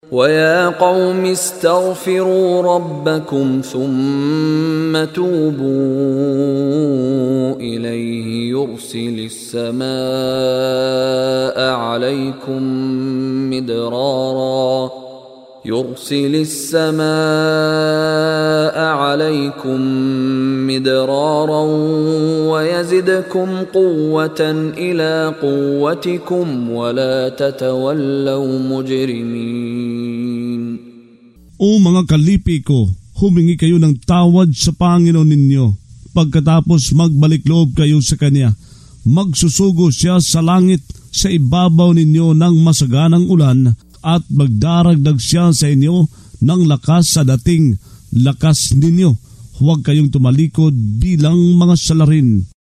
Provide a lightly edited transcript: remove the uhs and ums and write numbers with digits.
ويا قوم استغفروا ربكم ثم توبوا إليه يرسل السماء عليكم مدرارا ويزدكم قوة إلى قوتكم ولا تتولوا مجرمين. O mga kalipi ko, humingi kayo ng tawad sa Panginoon ninyo. Pagkatapos magbalik loob kayo sa Kanya, magsusugo siya sa langit sa ibabaw ninyo ng masaganang ulan at magdaragdag siya sa inyo ng lakas sa dating lakas ninyo. Huwag kayong tumalikod bilang mga salarin.